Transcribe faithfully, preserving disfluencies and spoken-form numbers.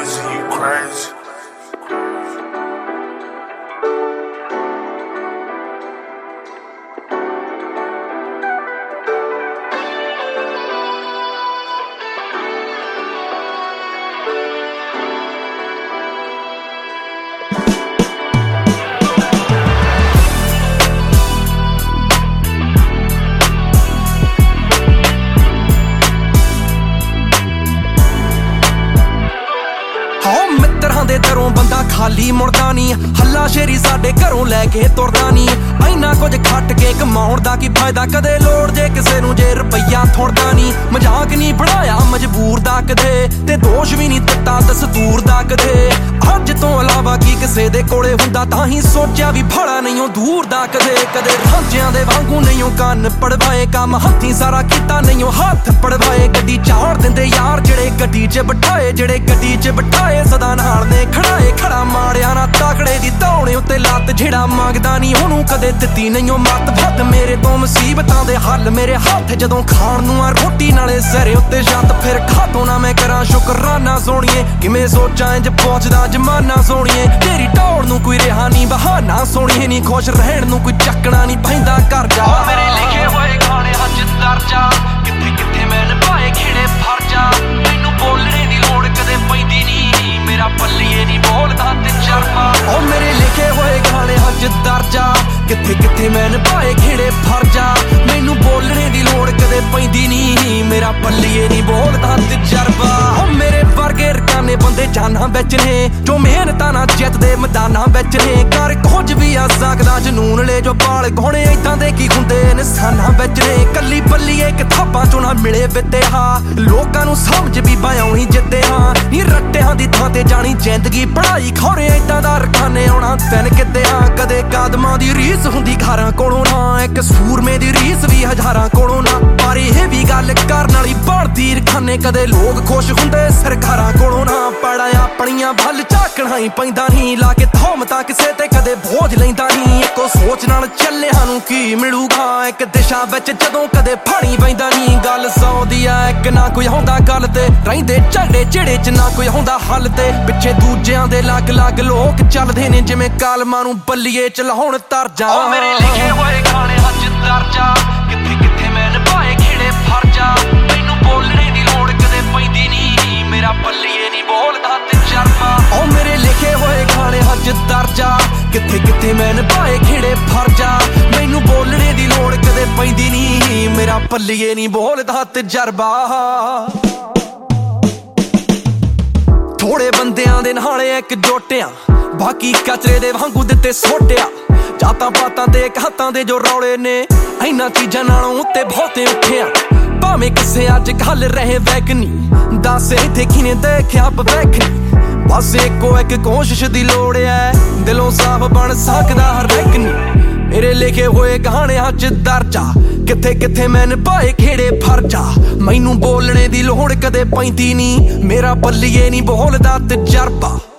crazy, you crazy. ਦੇ ਦਰੋਂ ਬੰਦਾ ਖਾਲੀ ਮੁੜਦਾ ਨਹੀਂ, ਹੱਲਾ ਸ਼ੇਰੀ ਸਾਡੇ ਘਰੋਂ ਲੈ ਕੇ ਤੁਰਦਾ ਨਹੀਂ। ਇੰਨਾ ਕੁਝ ਖੱਟ ਕੇ ਕਮਾਉਣ ਦਾ ਕੀ ਫਾਇਦਾ, ਕਦੇ ਲੋੜ ਜੇ ਕਿਸੇ ਨੂੰ ਜੇ ਰੁਪਈਆ ਥੋੜਦਾ ਨਹੀਂ। ਮਜ਼ਾਕ ਨਹੀਂ ਬਣਾਇਆ ਮਜਬੂਰ ਦਾ ਕਦੇ, ਤੇ ਦੋਸ਼ ਵੀ ਨਹੀਂ ਦਿੱਤਾ ਦਸਤੂਰ ਦਾ ਕਦੇ। ਅੱਜ ਤੋਂ ਇਲਾਵਾ ਕੀ ਕਿਸੇ ਦੇ ਕੋਲੇ ਹੁੰਦਾ, ਤਾਂ ਹੀ ਸੋਚਿਆ ਵੀ ਭਲਾ ਨਹੀਂ ਉਹ ਦੂਰ ਦਾ ਕਦੇ। ਕਦੇ ਰਾਂਝਿਆਂ ਦੇ ਵਾਂਗੂ ਨਹੀਂ ਉਹ ਕੰਨ ਪੜਵਾਏ, ਕੰਮ ਹੱਥੀਂ ਸਾਰਾ ਕੀਤਾ ਨਹੀਂ ਉਹ ਹੱਥ ਪੜਵਾਏ। ਗੱਡੀ ਚਾੜ ਦਿੰਦੇ ਯਾਰ ਜਿਹੜੇ ਗੱਡੀ 'ਚ ਬਿਠਾਏ, ਜਿਹੜੇ ਗੱਡੀ 'ਚ ਬਿਠਾਏ ਸਦਾ ਨਾਲ ਨੇ ਖੜਾਏ। ਖੜਾ ਮਾਰਿਆ ਨਾ ਤਾਕੜੇ ਦੀ ਧੌਣੇ ਉੱਤੇ ਲੱਤ, ਜਿਹੜਾ ਮੰਗਦਾ ਨਹੀਂ ਉਹਨੂੰ ਕਦੇ ਦਿੱਤੀ ਨਹੀਂ ਉਹ ਮੱਤ। ਵੱਧ ਮੇਰੇ ਤੋਂ ਮੁਸੀਬਤਾਂ ਦੇ ਹੱਲ ਮੇਰੇ ਹੱਥ, ਜਦੋਂ ਖਾਣ ਨੂੰ ਆ ਰੋਟੀ ਨਾਲੇ ਸਿਰੇ ਉੱਤੇ ਛੱਤ। ਫਿਰ ਖਾਤੋਂ ਨਾ ਮੈਂ ਕਰਾਂ ਸ਼ੁਕਰਾਨਾ ਸੋਹਣੀਏ, ਕਿਵੇਂ ਸੋਚਾਂ ਇੰਜ ਪਹੁੰਚਦਾ ਜ਼ਮਾਨਾ ਸੋਹਣੀਏ। ਤੇਰੀ ਢੋਲ ਨੂੰ ਕੋਈ ਰਿਹਾ ਨਹੀਂ ਬਹਾਨਾ ਸੋਹਣੀਏ, ਨਹੀਂ ਖੁਸ਼ ਰਹਿਣ ਨੂੰ ਕੋਈ ਚੱਕਣਾ ਨਹੀਂ ਪੈਂਦਾ ਘਰ ਜਾ। ਮੇਰੇ ਲਿਖੇ ਹੋਏ ਗਾਣੇ ਹੱਥ ਦਰਜਾ, ਕਿੱਥੇ ਕਿੱਥੇ ਮੈਂ ਨਿਭਾਏ ਖੇੜੇ ਫਰਜਾ। ਮੈਨੂੰ ਬੋਲਣੇ ਦੀ ਲੋੜ ਕਦੇ ਪੈਂਦੀ ਨਹੀਂ, ਮੇਰਾ ਪੱਲੀਏ ਨਹੀਂ ਬੋਲਦਾ ਤਜਰਬਾ। ਉਹ ਮੇਰੇ ਲਿਖੇ ਹੋਏ ਗਾਣੇ ਹੱਥ ਦਰਜਾ, ਕਿੱਥੇ ਕਿੱਥੇ ਮੈਂ ਨਿਭਾਏ ਖੇੜੇ ਫਰਜਾ। ਮੈਨੂੰ ਬੋਲਣੇ ਦੀ ਲੋੜ ਕਦੇ ਪੈਂਦੀ ਨਹੀਂ, ਮੇਰਾ ਪੱਲੀਏ ਨਹੀਂ ਬੋਲਦਾ ਤਜਰਬਾ। ਉਹ ਮੇਰੇ ਵਰਗੇ ਰਕਾਨੇ ਬੰਦੇ ਜਾਨਾਂ ਵਿੱਚ ਨੇ, ਜੋ ਮਿਹਨਤਾਂ ਨਾਲ ਜਿੱਤਦੇ ਮੈਦਾਨਾਂ ਵਿੱਚ ਨੇ। ਕਰ ਕੁਝ ਵੀ ਆ ਸਕਦਾ ਜਨੂਨ ਲੈ ਜੋ ਬਾਲ ਗਾਉਣੇ ਏਦਾਂ ਦੇ ਕੀ ਹੁੰਦੇ ਨਿਸ਼ਾਨਾਂ ਵਿੱਚ ਨੇ। ਕੱਲੀ ਪੱਲੀਏ ਕਿਤਾਬਾਂ ਚੋਂ ਨਾ ਮਿਲੇ ਵਿਦਿਆ, ਲੋਕਾਂ ਨੂੰ ਸਮਝ ਵੀ ਪਾਉਣੀ ਜਿੱਤੇ ਹਾਂ। ਨੀ ਰੱਟਿਆਂ ਦੀ ਥਾਂ ਤੇ ਜਾਣੀ ਜ਼ਿੰਦਗੀ ਪੜ੍ਹਾਈ, ਖੌਰੇ ਏਦਾਂ ਦਾ ਰਖਾਨੇ ਆਉਣਾ ਦਿਨ ਕਿਤੇ ਹਾਂ। ਕਦੇ ਕਦਮਾਂ ਦੀ ਰੀਸ ਹੁੰਦੀ ਘਰਾਂ ਕੋਲੋਂ ਨਾ, ਇੱਕ ਸੂਰਮੇ ਦੀ ਰੀਸ ਵੀ ਹਜ਼ਾਰਾਂ ਕੋਲੋਂ ਨਾ। ਪਰ ਇਹ ਵੀ ਗੱਲ ਕਰਨ ਵਾਲੀ ਬਣਦੀ ਰਖਾਨੇ, ਕਦੇ ਲੋਕ ਖੁਸ਼ ਹੁੰਦੇ ਸਰਕਾਰਾਂ ਕੋਲੋਂ ਨਾ। ਪੜਾ ਆਪਣੀਆਂ ਵੱਲ ਝਾਕਣਾ ਹੀ ਪੈਂਦਾ ਨਹੀਂ, ਲਾ ਕੇ ਧੌਮਤਾਂ ਕਿਸੇ ਤੇ ਕਦੇ ਬੋਝ ਲੈਂਦਾ ਨਹੀਂ। ਇੱਕੋ ਸੋਚ ਨਾਲ ਚੱਲਿਆਂ ਨੂੰ ਕੀ ਮਿਲੂਗਾ, ਇੱਕ ਦਿਸ਼ਾ ਵਿੱਚ ਜਦੋਂ ਕਦੇ ਫਾਣੀ ਪੈਂਦਾ ਨਹੀਂ। ਗੱਲ ਸੌ ਦੀ ਆ ਇੱਕ ਨਾ ਕੋਈ ਆਉਂਦਾ ਗੱਲ ਤੇ, ਰਹਿੰਦੇ ਝਗੜੇ ਜਿਹੜੇ ਚ ਨਾ ਕੋਈ ਆਉਂਦਾ ਹੱਲ ਤੇ। ਪਿੱਛੇ ਦੂਜਿਆਂ ਦੇ ਲੱਗ ਲੱਗ ਲੋਕ ਚੱਲਦੇ ਨੇ, ਜਿਵੇਂ ਕਾਲਮਾਂ ਨੂੰ ਬੱਲੀਏ ਚਲਾਉਣ ਤਰਜਾ। ਉਹ ਮੇਰੇ ਲਿਖੇ ਹੋਏ ਗਾਣੇ ਹੱਥ ਦਰਜਾ, ਕਿੱਥੇ ਕਿੱਥੇ ਮੈਂ ਨਿਭਾਏ ਖੇੜੇ ਫਰਜਾ। ਮੈਨੂੰ ਬੋਲਣੇ ਦੀ ਲੋੜ ਕਦੇ ਪੈਂਦੀ ਨਹੀਂ, ਮੇਰਾ ਪੱਲੀਏ ਨਹੀਂ ਬੋਲਦਾ ਤਜਰਬਾ। ਉਹ ਮੇਰੇ ਲਿਖੇ ਹੋਏ ਗਾਣੇ ਹੱਥ ਦਰਜਾ, ਕਿੱਥੇ ਕਿੱਥੇ ਮੈਂ ਨਿਭਾਏ ਖੇੜੇ ਫਰਜਾ। ਮੈਨੂੰ ਬੋਲਣੇ ਦੀ ਲੋੜ ਕਦੇ ਪੈਂਦੀ ਨਹੀਂ, ਮੇਰਾ ਪੱਲੀਏ ਨਹੀਂ ਬੋਲਦਾ ਤਜਰਬਾ। ਥੋੜੇ ਬੰਦਿਆਂ ਦੇ ਨਾਲੇ ਇੱਕ ਜੋਟਿਆਂ, ਬਾਕੀ ਕਚਰੇ ਦੇ ਵਾਂਗੂ ਦਿੱਤੇ ਸੋਟਿਆ। ਜਾਤਾਂ ਪਾਤਾਂ ਤੇ ਹੱਥਾਂ ਦੇ ਜੋ ਰੌਲੇ ਨੇ, ਇਹਨਾਂ ਚੀਜ਼ਾਂ ਨਾਲੋਂ ਉੱਤੇ ਬਹੁਤੇ ਉੱਠਿਆ। ਭਾਵੇਂ ਕਿਸੇ ਅੱਜ ਕੱਲ ਰਹੇ ਵੈਗਨੀ, ਦੱਸ ਇੱਥੇ ਕਿਨੇ ਦੇਖਿਆ ਭਵਿੱਖ ਨੀ। ਬਸ ਇੱਕੋ ਇੱਕ ਕੋਸ਼ਿਸ਼ ਦੀ ਲੋੜ ਐ, ਦਿਲੋਂ ਸਾਫ਼ ਬਣ ਸਕਦਾ ਹਰ ਇੱਕ ਨੀ। ਮੇਰੇ ਲਿਖੇ ਹੋਏ ਗਾਣਿਆਂ 'ਚ ਦਰਜਾ, ਕਿੱਥੇ ਕਿੱਥੇ ਮੈਂ ਨਿਭਾਏ ਖੇੜੇ ਫਰਜਾ। ਮੈਨੂੰ ਬੋਲਣੇ ਦੀ ਲੋੜ ਕਦੇ ਪੈਂਦੀ ਨਹੀਂ, ਮੇਰਾ ਪੱਲੀਏ ਨਹੀਂ ਬੋਲਦਾ ਤਜਰਬਾ।